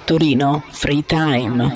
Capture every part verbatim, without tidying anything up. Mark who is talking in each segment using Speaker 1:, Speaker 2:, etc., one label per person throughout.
Speaker 1: Torino Free Time.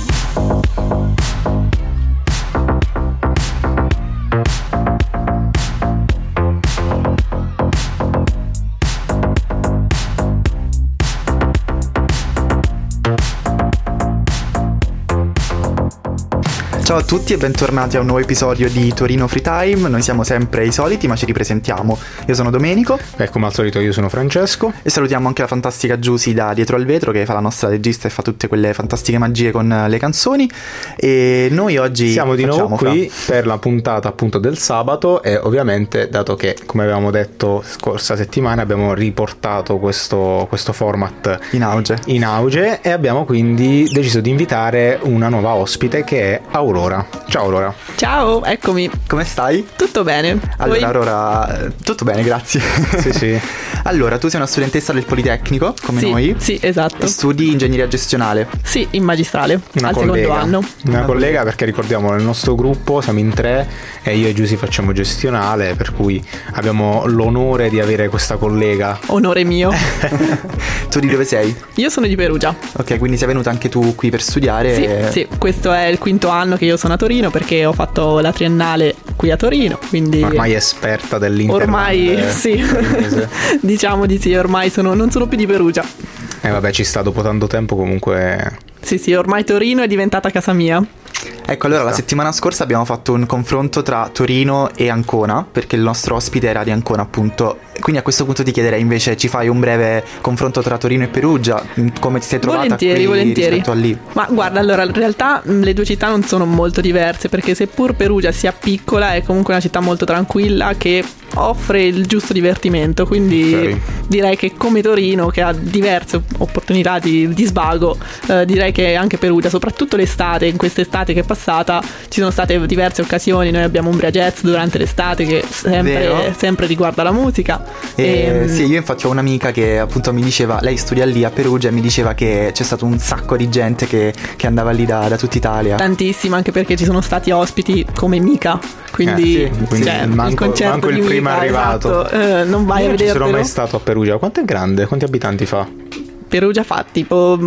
Speaker 2: Ciao a tutti e bentornati a un nuovo episodio di Torino Free Time. Noi siamo sempre i soliti, ma ci ripresentiamo. Io sono Domenico.
Speaker 3: E come al solito io sono Francesco.
Speaker 2: E salutiamo anche la fantastica Giusy da dietro al vetro, che fa la nostra regista e fa tutte quelle fantastiche magie con le canzoni. E noi oggi
Speaker 3: siamo di nuovo qui
Speaker 2: fra...
Speaker 3: per la puntata appunto del sabato. E ovviamente, dato che come avevamo detto scorsa settimana, abbiamo riportato questo, questo format
Speaker 2: in auge.
Speaker 3: in auge e abbiamo quindi deciso di invitare una nuova ospite che è Aurora. Ciao Aurora.
Speaker 4: Ciao, eccomi.
Speaker 2: Come stai?
Speaker 4: Tutto bene.
Speaker 2: Allora
Speaker 4: Voi?
Speaker 2: Aurora, tutto bene, grazie.
Speaker 3: Sì, sì.
Speaker 2: Allora, tu sei una studentessa del Politecnico, come
Speaker 4: sì,
Speaker 2: noi.
Speaker 4: Sì, esatto.
Speaker 2: E studi ingegneria gestionale.
Speaker 4: Sì, in magistrale,
Speaker 3: Una
Speaker 4: al
Speaker 3: collega.
Speaker 4: secondo anno.
Speaker 3: Una collega, perché ricordiamo nel nostro gruppo siamo in tre e io e Giusy facciamo gestionale, per cui abbiamo l'onore di avere questa collega.
Speaker 4: Onore mio.
Speaker 2: Tu di dove sei?
Speaker 4: Io sono di Perugia.
Speaker 2: Ok, quindi sei venuta anche tu qui per studiare?
Speaker 4: Sì,
Speaker 2: e...
Speaker 4: sì, questo è il quinto anno che io sono a Torino perché ho fatto la triennale qui a Torino, quindi
Speaker 3: ormai esperta dell'internet.
Speaker 4: Ormai
Speaker 3: eh,
Speaker 4: sì. Diciamo di sì, ormai sono, non sono più di Perugia.
Speaker 3: E eh, vabbè, ci sta, dopo tanto tempo comunque.
Speaker 4: Sì, sì, ormai Torino è diventata casa mia.
Speaker 2: Ecco, allora la settimana scorsa abbiamo fatto un confronto tra Torino e Ancona, perché il nostro ospite era di Ancona, appunto. Quindi a questo punto ti chiederei invece, ci fai un breve confronto tra Torino e Perugia? Come ti sei trovata
Speaker 4: volentieri,
Speaker 2: qui
Speaker 4: volentieri.
Speaker 2: rispetto a lì?
Speaker 4: Ma guarda, allora in realtà le due città non sono molto diverse, perché seppur Perugia sia piccola è comunque una città molto tranquilla che offre il giusto divertimento, quindi
Speaker 3: okay.
Speaker 4: Direi che come Torino, che ha diverse opportunità di, di svago, eh, direi che anche Perugia, soprattutto l'estate, in quest'estate che è passata ci sono state diverse occasioni. Noi abbiamo Umbria Jazz durante l'estate che sempre, sempre riguarda la musica.
Speaker 2: E,
Speaker 4: e,
Speaker 2: sì, io infatti ho un'amica che appunto mi diceva, lei studia lì a Perugia, e mi diceva che c'è stato un sacco di gente che, che andava lì da, da tutta Italia.
Speaker 4: Tantissima, anche perché ci sono stati ospiti come Mika, quindi,
Speaker 3: eh, sì, quindi
Speaker 4: cioè,
Speaker 3: manco,
Speaker 4: il concerto
Speaker 3: manco il
Speaker 4: di
Speaker 3: prima
Speaker 4: Mika,
Speaker 3: arrivato.
Speaker 4: esatto, eh, non vai
Speaker 3: io
Speaker 4: a
Speaker 3: non ci sono
Speaker 4: vedertelo.
Speaker 3: mai stato a Perugia. Quanto è grande? Quanti abitanti fa?
Speaker 4: Perugia fa tipo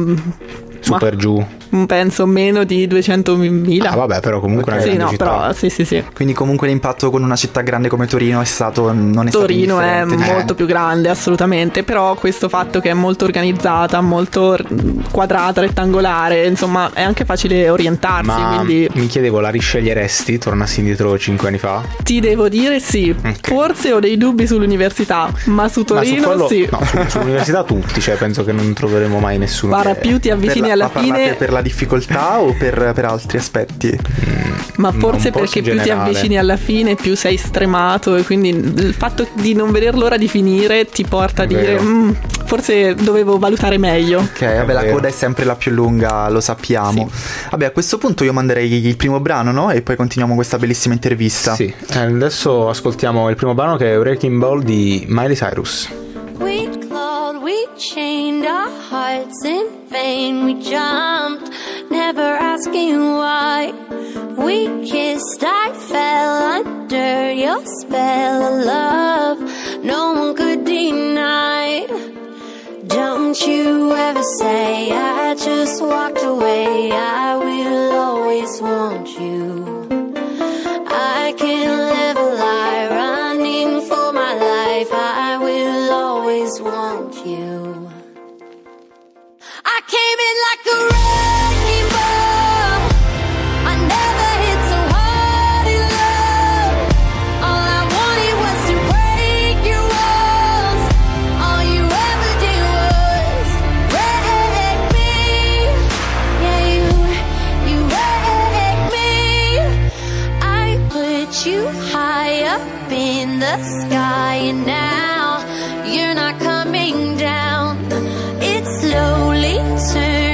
Speaker 3: su per giù,
Speaker 4: penso meno di duecentomila.
Speaker 3: Ah vabbè, però comunque
Speaker 4: okay.
Speaker 3: una grande
Speaker 4: sì, no,
Speaker 3: città.
Speaker 4: però sì sì sì.
Speaker 2: Quindi comunque l'impatto con una città grande come Torino è stato non è
Speaker 4: Torino
Speaker 2: stato
Speaker 4: è
Speaker 2: indifferente.
Speaker 4: molto
Speaker 2: eh.
Speaker 4: più grande, assolutamente. Però questo fatto che è molto organizzata, molto quadrata, rettangolare, insomma è anche facile orientarsi.
Speaker 3: Ma
Speaker 4: quindi
Speaker 3: mi chiedevo, la risceglieresti? Tornassi indietro cinque anni fa?
Speaker 4: ti devo dire sì,
Speaker 3: okay.
Speaker 4: Forse ho dei dubbi sull'università, ma su Torino
Speaker 3: ma su quello,
Speaker 4: sì.
Speaker 3: No, su, sull'università tutti, cioè penso che non troveremo mai nessuno.
Speaker 4: Guarda,
Speaker 3: che...
Speaker 4: più ti avvicini
Speaker 2: la,
Speaker 4: alla
Speaker 2: ma
Speaker 4: fine
Speaker 2: parlate per la difficoltà o per, per altri aspetti?
Speaker 4: Ma forse
Speaker 3: no,
Speaker 4: perché più
Speaker 3: generale.
Speaker 4: ti avvicini alla fine più sei stremato, e quindi il fatto di non veder l'ora di finire ti porta a dire mm, forse dovevo valutare meglio.
Speaker 2: Ok, vabbè, la coda è sempre la più lunga, lo sappiamo. Sì. Vabbè, a questo punto io manderei il primo brano, no? E poi continuiamo questa bellissima intervista.
Speaker 3: Sì, adesso ascoltiamo il primo brano, che è Wrecking Ball di Miley Cyrus.
Speaker 5: We clawed, we chained our hearts in vain. We jumped, never asking why. We kissed, I fell under your spell of love. No one could deny. Don't you ever say I just walked away. I will always want you. I can't live a lie, running for my life. I will always want you. I came in like a wrecking ball. I never hit so hard in love. All I wanted was to break your walls. All you ever did was wreck me. Yeah, you, you wrecked me. I put you high up in the sky, and now you're not coming down. It's slowly turning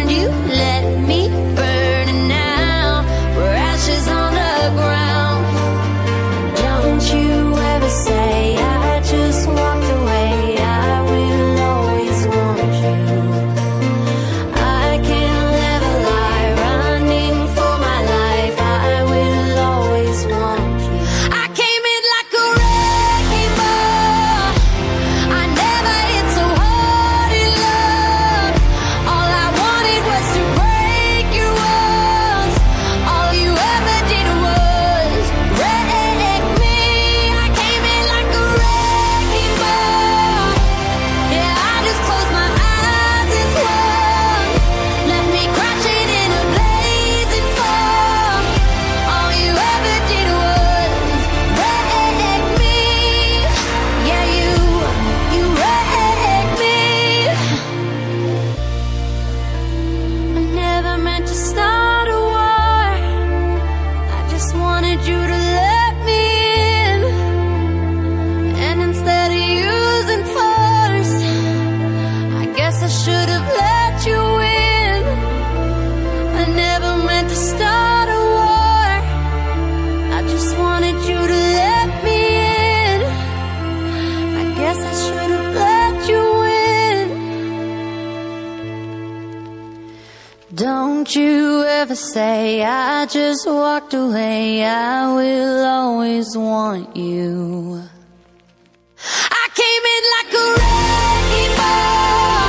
Speaker 5: have let you in. I never meant to start a war. I just wanted you to let me in. I guess I should have let you in. Don't you ever say I just walked away. I will always want you. I came in like a wrecking ball.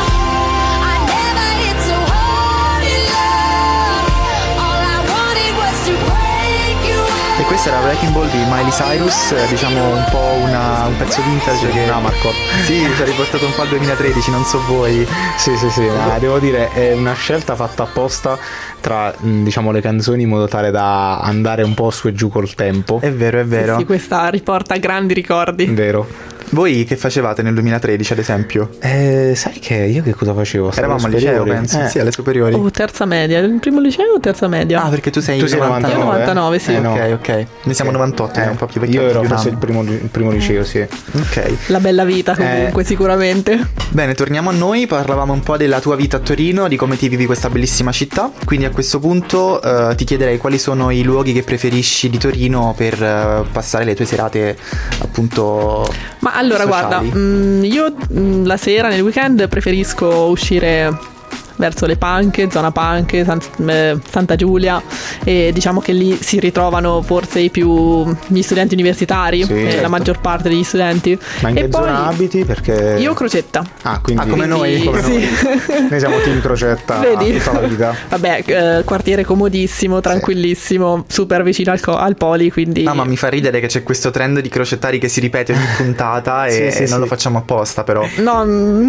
Speaker 5: I never hit so hard in love. All I wanted was to break you up.
Speaker 2: E questa era Wrecking Ball di Miley Cyrus, eh, diciamo un po' una, un pezzo vintage che
Speaker 3: no, Marco.
Speaker 2: Sì, ci ha riportato un po' al duemilatredici, non so voi.
Speaker 3: Sì, sì, sì, ma devo dire è una scelta fatta apposta tra mh, diciamo le canzoni in modo tale da andare un po' su e giù col tempo.
Speaker 2: È vero, è vero.
Speaker 4: Sì, sì, questa riporta grandi ricordi.
Speaker 3: Vero.
Speaker 2: Voi che facevate nel duemilatredici, ad esempio?
Speaker 3: Eh, sai che io che cosa facevo? Stavo
Speaker 2: Eravamo al
Speaker 3: alle
Speaker 2: liceo,
Speaker 3: superiori.
Speaker 2: penso.
Speaker 3: Eh.
Speaker 2: Sì, alle superiori.
Speaker 4: Oh, terza media, il primo liceo o terza media?
Speaker 2: Ah, perché tu sei
Speaker 3: Tu sei
Speaker 2: novantanove.
Speaker 4: Io novantanove, sì.
Speaker 3: Eh, no.
Speaker 2: Ok, ok. Noi siamo novantotto,
Speaker 3: Eh,
Speaker 2: è un po' più vecchio.
Speaker 3: io ero forse il primo, il primo liceo, sì.
Speaker 2: Ok.
Speaker 4: La bella vita comunque,
Speaker 3: Eh.
Speaker 4: sicuramente.
Speaker 2: Bene, torniamo a noi. Parlavamo un po' della tua vita a Torino, di come ti vivi questa bellissima città. Quindi a questo punto eh, ti chiederei quali sono i luoghi che preferisci di Torino per eh, passare le tue serate, appunto.
Speaker 4: Ma allora
Speaker 2: sociali.
Speaker 4: guarda, mh, io mh, la sera nel weekend preferisco uscire verso le Panche, zona Panche, San- eh, Santa Giulia, e diciamo che lì si ritrovano forse i più gli studenti universitari,
Speaker 3: Sì,
Speaker 4: eh,
Speaker 3: certo.
Speaker 4: la maggior parte degli studenti.
Speaker 3: Ma in
Speaker 4: e
Speaker 3: che
Speaker 4: poi
Speaker 3: zona abiti? Perché
Speaker 4: io Crocetta.
Speaker 3: Ah, quindi
Speaker 2: Ah, come noi, come
Speaker 4: sì.
Speaker 3: noi siamo team Crocetta
Speaker 4: Vedi?
Speaker 3: tutta la vita.
Speaker 4: Vabbè, eh, quartiere comodissimo, tranquillissimo, super vicino al, co- al Poli, quindi
Speaker 2: No, ma mi fa ridere che c'è questo trend di crocettari che si ripete ogni puntata e
Speaker 3: Sì, sì,
Speaker 2: non
Speaker 3: sì.
Speaker 2: lo facciamo apposta, però.
Speaker 4: no,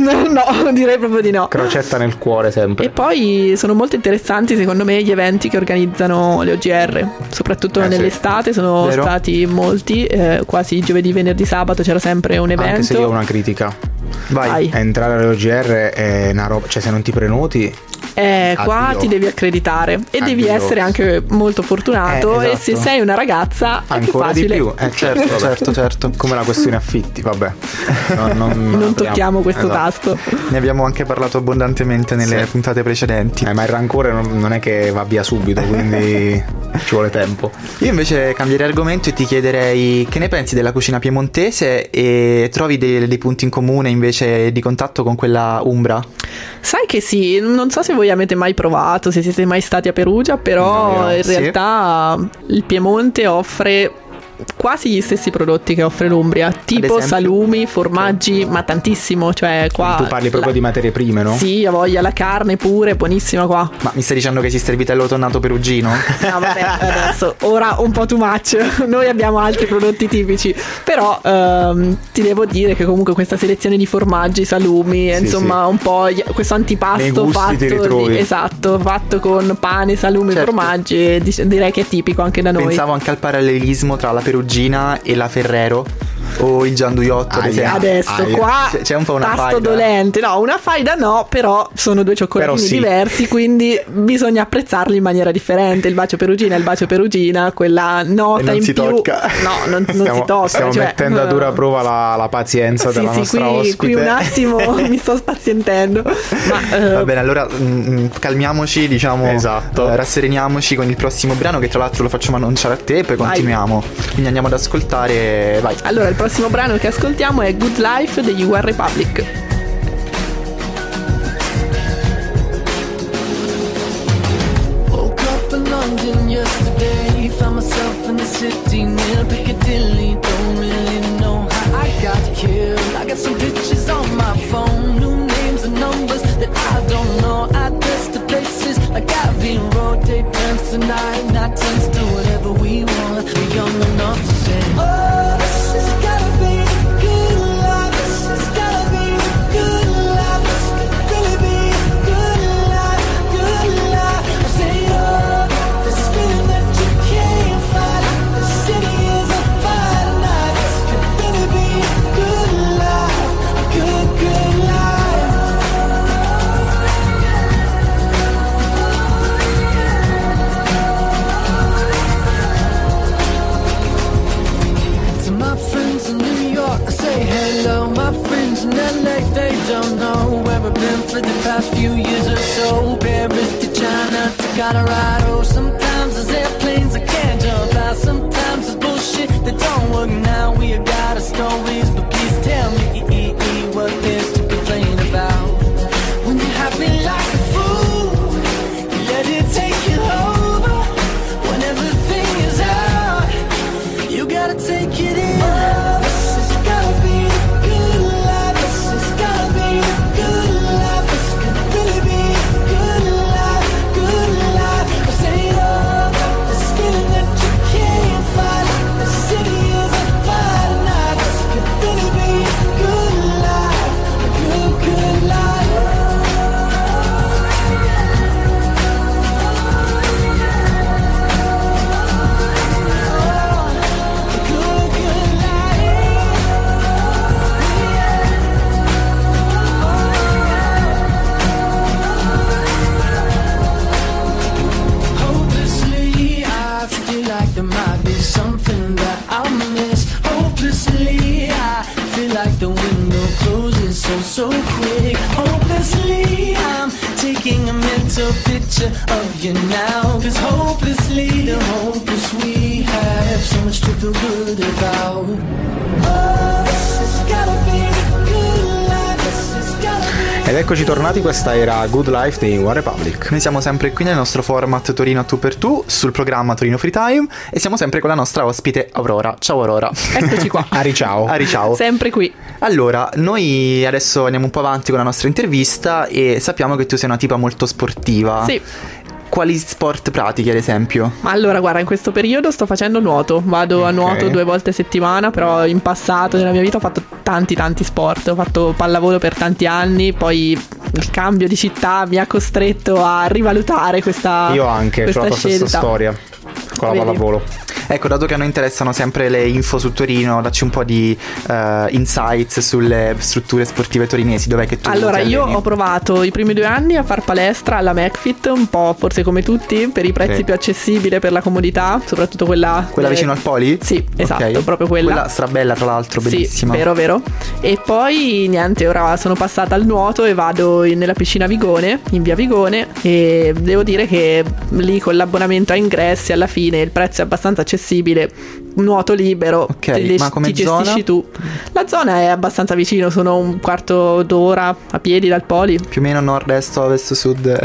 Speaker 4: no, direi proprio di no.
Speaker 3: Crocetta nel cuore sempre.
Speaker 4: E poi sono molto interessanti secondo me gli eventi che organizzano le O G R, soprattutto
Speaker 3: Eh, sì.
Speaker 4: nell'estate sono
Speaker 2: Vero?
Speaker 4: stati molti, eh, quasi giovedì, venerdì, sabato c'era sempre un evento.
Speaker 3: Anche se io ho una critica.
Speaker 2: Vai.
Speaker 4: Vai.
Speaker 3: Entrare alle O G R è una roba, cioè se non ti prenoti
Speaker 4: Eh, qua
Speaker 3: Addio.
Speaker 4: ti devi accreditare e devi
Speaker 3: Addio.
Speaker 4: essere anche molto fortunato,
Speaker 3: Eh,
Speaker 4: e
Speaker 3: esatto.
Speaker 4: se sei una ragazza è più
Speaker 3: ancora di
Speaker 4: facile.
Speaker 3: più. Eh, certo, vabbè.
Speaker 2: certo, certo.
Speaker 3: Come la questione affitti, vabbè. No, non,
Speaker 4: Non
Speaker 3: apriamo.
Speaker 4: tocchiamo questo
Speaker 3: Esatto.
Speaker 4: tasto.
Speaker 2: Ne abbiamo anche parlato abbondantemente nelle
Speaker 3: Sì.
Speaker 2: puntate precedenti.
Speaker 3: Eh, ma il rancore non, non è che va via subito, quindi ci vuole tempo.
Speaker 2: Io invece cambierei argomento e ti chiederei che ne pensi della cucina piemontese e trovi dei, dei punti in comune invece di contatto con quella umbra?
Speaker 4: Sai che sì, non so se voi avete mai provato, se siete mai stati a Perugia, però
Speaker 3: No, io no.
Speaker 4: in
Speaker 2: Sì.
Speaker 4: realtà il Piemonte offre quasi gli stessi prodotti che offre l'Umbria, tipo
Speaker 2: esempio?
Speaker 4: salumi, formaggi, ma tantissimo, cioè qua
Speaker 3: Tu parli proprio
Speaker 4: la-
Speaker 3: di materie prime, no?
Speaker 4: Sì, a voglia, la carne pure, buonissima qua.
Speaker 2: Ma mi stai dicendo che esiste il vitello tonnato perugino?
Speaker 4: No, vabbè, adesso ora un po' too much. Noi abbiamo altri prodotti tipici, però ehm, ti devo dire che comunque questa selezione di formaggi, salumi,
Speaker 3: Sì,
Speaker 4: insomma, un po' gli- questo
Speaker 3: Nei
Speaker 4: antipasto
Speaker 3: gusti
Speaker 4: fatto
Speaker 3: ti ritrovi.
Speaker 4: di- esatto, fatto con pane, salumi,
Speaker 2: Certo.
Speaker 4: formaggi, e di- direi che è tipico anche da noi.
Speaker 2: Pensavo anche al parallelismo tra la perugina e la Ferrero o il gianduiotto, ad
Speaker 3: Aia.
Speaker 2: esempio.
Speaker 4: Adesso
Speaker 3: Aia.
Speaker 4: qua
Speaker 2: C'è- c'è un po' una
Speaker 4: tasto
Speaker 2: faida.
Speaker 4: dolente, no, una faida no, però sono due cioccolatini
Speaker 3: Però sì.
Speaker 4: diversi, quindi bisogna apprezzarli in maniera differente. Il bacio perugina è il bacio perugina, quella nota
Speaker 2: E non
Speaker 4: in
Speaker 2: si
Speaker 4: più.
Speaker 2: tocca.
Speaker 4: No, non, non
Speaker 3: Stiamo,
Speaker 4: si tocca.
Speaker 3: stiamo
Speaker 4: cioè,
Speaker 3: mettendo a dura
Speaker 4: eh,
Speaker 3: prova la, la pazienza
Speaker 4: Sì,
Speaker 3: della
Speaker 4: sì,
Speaker 3: nostra
Speaker 4: qui,
Speaker 3: ospite.
Speaker 4: qui un attimo mi sto spazientendo. Ma eh,
Speaker 2: Va bene, allora mm, calmiamoci, diciamo,
Speaker 3: Esatto.
Speaker 2: eh, rassereniamoci con il prossimo brano, che tra l'altro lo facciamo annunciare a te, poi
Speaker 4: Vai.
Speaker 2: continuiamo. Quindi andiamo ad ascoltare, vai.
Speaker 4: allora il prossimo brano che ascoltiamo è Good Life degli One Republic.
Speaker 6: Woke up in London yesterday, found myself in the city near Piccadilly. Don't really know how I got here. I got some pictures on my phone, new names and numbers that I don't know. Address to places like Abbey Road, take turns tonight, not turns to whatever we want. We're young enough to say, oh, this has gotta be the good life. This has gotta be the good life. This could really be the good life, good life. I say, oh, this feeling that you can't fight. The city is on fire tonight. This could really be a good life, a good, good life. figures or so. Paris to China to Colorado. Sometimes there's airplanes I can't jump out. Sometimes there's bullshit that don't work. Now we got our stories, but please tell me what there's to complain about. When you're happy like a fool, you let it take you over. When everything is out, you gotta take it in. This has gotta be the good life. This has gotta be the good life. This could really be a good life, good life. I say it all, this feeling that you can't fight. The city is on fire tonight. This could really be a good life, a good, good life. Hopelessly, I feel like there might be something that I'll miss. Hopelessly, I feel like the window closes so, so quick. Hopelessly, I'm taking a mental picture of you now. Cause hopelessly, the hopeless we have so much to feel good about. Oh, this has gotta be the good life. This has gotta be.
Speaker 3: Ed eccoci tornati, questa era Good Life di One Republic.
Speaker 2: Noi siamo sempre qui nel nostro format Torino a tu per tu, sul programma Torino Free Time, e siamo sempre con la nostra ospite Aurora. Ciao Aurora.
Speaker 4: Eccoci qua.
Speaker 3: Ari ciao.
Speaker 2: Ari ciao.
Speaker 4: Sempre qui.
Speaker 2: Allora, noi adesso andiamo un po' avanti con la nostra intervista e sappiamo che tu sei una tipa molto sportiva.
Speaker 4: Sì.
Speaker 2: Quali sport pratichi ad esempio?
Speaker 4: Allora, guarda, in questo periodo sto facendo nuoto. Vado a
Speaker 3: Ok.
Speaker 4: nuoto due volte a settimana, però in passato nella mia vita ho fatto tanti tanti sport. Ho fatto pallavolo per tanti anni, poi il cambio di città mi ha costretto a rivalutare questa
Speaker 3: Io anche, ho
Speaker 4: questa
Speaker 3: la tua stessa
Speaker 4: scelta.
Speaker 3: storia con la
Speaker 4: Vedi?
Speaker 3: pallavolo.
Speaker 2: Ecco, dato che a noi interessano sempre le info su Torino, dacci un po' di eh, insights sulle strutture sportive torinesi. Dov'è che tu
Speaker 4: Allora,
Speaker 2: ti
Speaker 4: io
Speaker 2: alleni?
Speaker 4: ho provato i primi due anni a far palestra alla McFit, un po' forse come tutti, per i prezzi
Speaker 3: Sì.
Speaker 4: più accessibili, per la comodità, soprattutto quella...
Speaker 2: Quella
Speaker 4: eh,
Speaker 2: vicino al Poli?
Speaker 4: Sì, esatto,
Speaker 2: Ok.
Speaker 4: proprio quella.
Speaker 2: Quella strabella, tra l'altro, bellissima.
Speaker 4: Sì, vero, vero. E poi niente, ora sono passata al nuoto e vado in- nella piscina Vigone, in via Vigone, e devo dire che lì con l'abbonamento a ingressi alla fine il prezzo è abbastanza accessibile. Nuoto libero,
Speaker 2: Ok,
Speaker 4: te le-
Speaker 2: ma come
Speaker 4: ti
Speaker 2: zona?
Speaker 4: gestisci tu. La zona è abbastanza vicino, sono un quarto d'ora a piedi dal Poli.
Speaker 2: Più o meno nord, est, ovest, sud.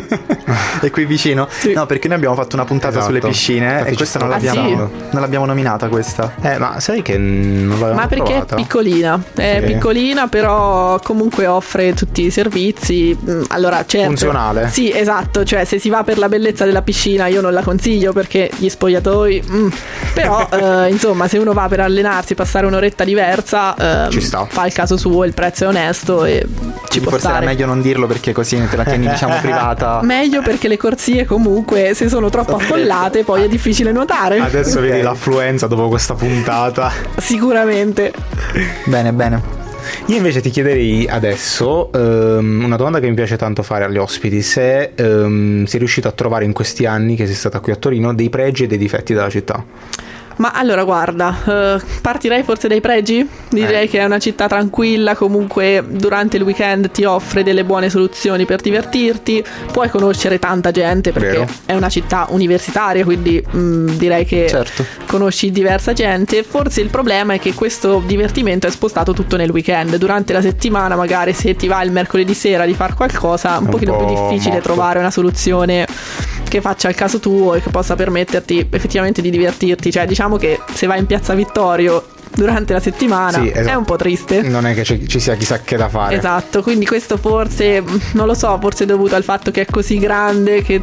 Speaker 2: È qui vicino.
Speaker 4: Sì.
Speaker 2: No, perché noi abbiamo fatto una puntata
Speaker 3: Esatto.
Speaker 2: sulle piscine
Speaker 3: Infatti
Speaker 2: e
Speaker 3: ci
Speaker 2: questa non
Speaker 3: stavo
Speaker 2: l'abbiamo,
Speaker 4: pensando.
Speaker 2: non l'abbiamo nominata questa.
Speaker 3: Eh, ma sai che non l'avevamo
Speaker 4: Ma perché
Speaker 3: provata?
Speaker 4: è piccolina, è
Speaker 3: Sì.
Speaker 4: piccolina, però comunque offre tutti i servizi. Mm, Allora, certo.
Speaker 3: Funzionale.
Speaker 4: Sì, esatto, cioè se si va per la bellezza della piscina io non la consiglio perché gli spogliatoi, mm. però eh, insomma, se uno va per allenarsi, passare un'oretta diversa, ehm,
Speaker 3: Ci sta.
Speaker 4: fa il caso suo, il prezzo è onesto e ci
Speaker 2: Quindi
Speaker 4: può
Speaker 2: forse
Speaker 4: stare.
Speaker 2: era meglio non dirlo perché così te la tieni diciamo privata.
Speaker 4: Meglio perché le corsie comunque se sono troppo affollate poi è difficile nuotare.
Speaker 3: Adesso
Speaker 2: Ok.
Speaker 3: vedi l'affluenza dopo questa puntata.
Speaker 4: Sicuramente.
Speaker 2: Bene, bene.
Speaker 3: Io invece ti chiederei adesso ehm, una domanda che mi piace tanto fare agli ospiti: se ehm, sei riuscito a trovare in questi anni che sei stata qui a Torino dei pregi e dei difetti della città.
Speaker 4: Ma allora guarda, eh, partirei forse dai pregi. Direi
Speaker 3: Eh.
Speaker 4: che è una città tranquilla, comunque durante il weekend ti offre delle buone soluzioni per divertirti, puoi conoscere tanta gente perché
Speaker 3: Vero.
Speaker 4: è una città universitaria, quindi mh, direi che
Speaker 2: Certo.
Speaker 4: conosci diversa gente. Forse il problema è che questo divertimento è spostato tutto nel weekend. Durante la settimana magari se ti va il mercoledì sera di far qualcosa, un
Speaker 3: Un
Speaker 4: pochino più
Speaker 3: po'
Speaker 4: difficile
Speaker 3: morto.
Speaker 4: trovare una soluzione che faccia il caso tuo e che possa permetterti effettivamente di divertirti. Cioè diciamo che se vai in Piazza Vittorio durante la settimana
Speaker 3: Sì, esatto.
Speaker 4: è un po' triste.
Speaker 3: Non è che ci, ci sia chissà che da fare.
Speaker 4: Esatto, quindi questo forse, non lo so, forse è dovuto al fatto che è così grande che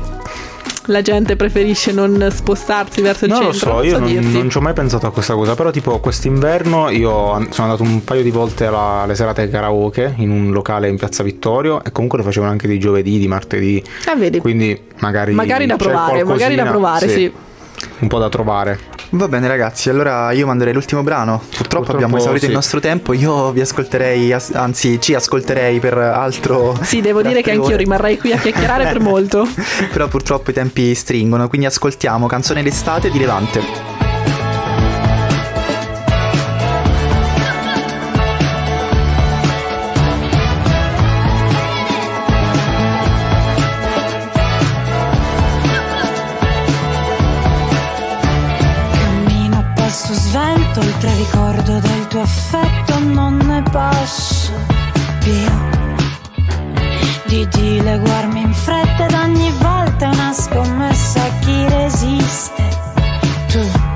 Speaker 4: la gente preferisce non spostarsi verso il
Speaker 3: Non lo
Speaker 4: centro.
Speaker 3: so, io non,
Speaker 4: dirti.
Speaker 3: non ci ho mai pensato a questa cosa. Però tipo quest'inverno io an- sono andato un paio di volte alla- alle serate karaoke in un locale in Piazza Vittorio, e comunque lo facevano anche di giovedì, di martedì.
Speaker 4: Eh, vedi.
Speaker 3: Quindi magari
Speaker 4: Magari da
Speaker 3: c'è
Speaker 4: provare, magari da
Speaker 3: qualcosina,
Speaker 4: provare, sì.
Speaker 3: Un po' da trovare.
Speaker 2: Va bene ragazzi, allora io manderei l'ultimo brano. Purtroppo,
Speaker 3: Purtroppo
Speaker 2: abbiamo esaurito
Speaker 3: sì.
Speaker 2: il nostro tempo. Io vi ascolterei, as- anzi ci ascolterei per altro.
Speaker 4: Sì, devo
Speaker 2: per
Speaker 4: dire che
Speaker 2: altre
Speaker 4: anch'io
Speaker 2: ore.
Speaker 4: rimarrei qui a chiacchierare per molto.
Speaker 2: Però purtroppo i tempi stringono, quindi ascoltiamo Canzone d'estate di Levante.
Speaker 7: Mentre ricordo del tuo affetto non ne posso più di dileguarmi in fretta ed ogni volta è una scommessa a chi resiste. Tu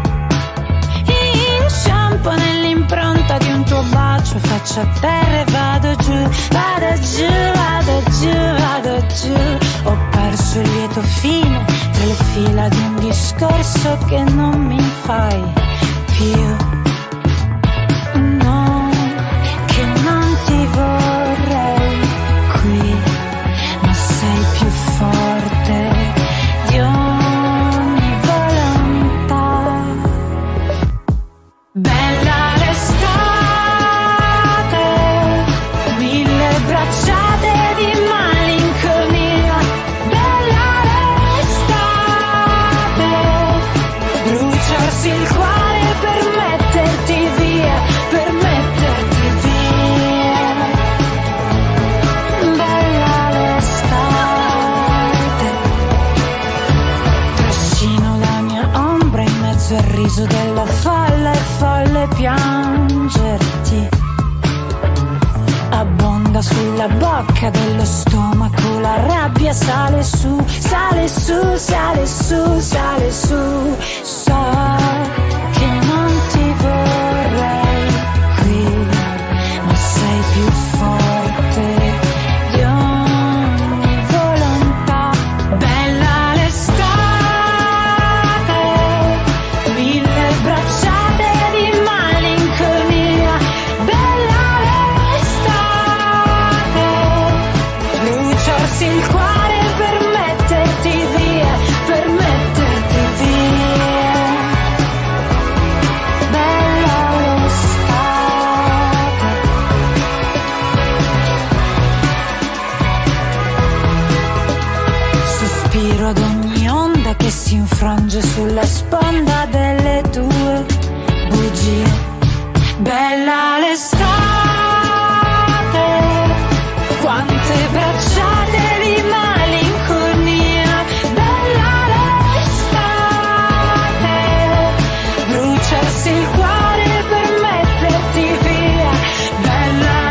Speaker 7: inciampo nell'impronta di un tuo bacio, faccio a terra e vado giù, vado giù, vado giù, vado giù. Ho perso il lieto fine tra le fila di un discorso che non mi fai più. No, che non ti vorrei qui, ma sei più forte di ogni volontà. Bella l'estate, mille bracciate di malinconia. Bella l'estate, bruciarsi il cuore per metterti via, per metterti via. Bella l'estate, trascino la mia ombra in mezzo al riso della folla, è folle piangerti. Abbonda sulla bocca dello stomaco, la rabbia sale su, sale su, sale su, sale su. So che non ti vorrei qui, ma sei più forte di ogni volontà. Bella l'estate, mille bracciate di malinconia. Bella l'estate, bruciarsi il cuore per metterti via, per metterti via. Bella l'estate. Sospiro ad ogni onda che si infrange sulla sponda delle tue bugie. Bella l'estate, quante bracciate di malinconia. Bella l'estate, bruciarsi il cuore per metterti via. Bella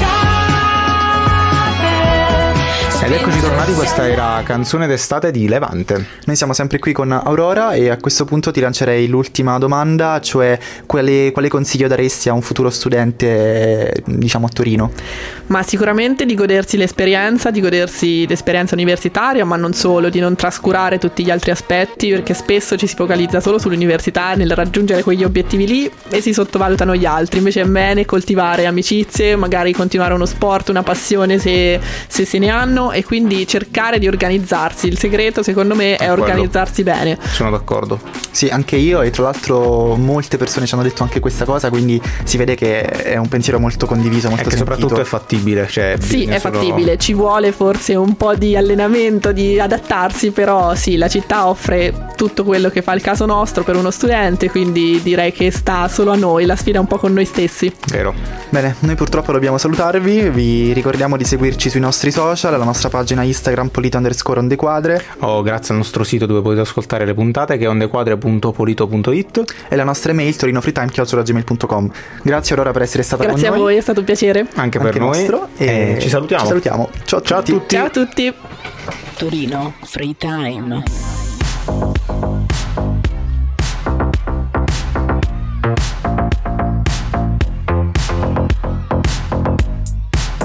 Speaker 7: l'estate.
Speaker 3: Ed eccoci tornati, questa era Canzone d'estate di Levante.
Speaker 2: Noi siamo sempre qui con Aurora e a questo punto ti lancerei l'ultima domanda, cioè quale, quale consiglio daresti a un futuro studente, diciamo a Torino?
Speaker 4: Ma sicuramente di godersi l'esperienza, di godersi l'esperienza universitaria, ma non solo, di non trascurare tutti gli altri aspetti, perché spesso ci si focalizza solo sull'università e nel raggiungere quegli obiettivi lì e si sottovalutano gli altri. Invece è bene coltivare amicizie, magari continuare uno sport, una passione se, se se ne hanno, e quindi cercare di organizzarsi. Il segreto secondo me è
Speaker 3: Quello.
Speaker 4: organizzarsi bene.
Speaker 3: Sono d'accordo.
Speaker 2: Sì, anche io, e tra l'altro molte persone ci hanno detto anche questa cosa, quindi si vede che è un pensiero molto condiviso, molto
Speaker 3: E che
Speaker 2: sentito.
Speaker 3: soprattutto è fattibile, cioè
Speaker 4: Sì,
Speaker 3: bisogna
Speaker 4: è
Speaker 3: solo-
Speaker 4: fattibile, ci vuole forse un po' di allenamento, di adattarsi, però sì, la città offre tutto quello che fa il caso nostro per uno studente, quindi direi che sta solo a noi, la sfida è un po' con noi stessi.
Speaker 3: Vero.
Speaker 2: Bene, noi purtroppo dobbiamo salutarvi, vi ricordiamo di seguirci sui nostri social, la nostra pagina Instagram polito underscore ondequadre
Speaker 3: Oh, grazie al nostro sito dove potete ascoltare le puntate, che è ondequadre punto polito punto it.
Speaker 2: e la nostra email torinofreetime chiocciola gmail punto com. Grazie Aurora per essere stata
Speaker 4: Grazie a
Speaker 2: con noi.
Speaker 4: voi, è stato un piacere.
Speaker 3: Anche per
Speaker 2: Anche
Speaker 3: noi.
Speaker 2: nostro,
Speaker 3: E ci salutiamo.
Speaker 2: Ci salutiamo. Ciao a
Speaker 3: Ciao a
Speaker 2: tutti.
Speaker 3: tutti.
Speaker 4: Ciao a tutti.
Speaker 1: Torino Free Time.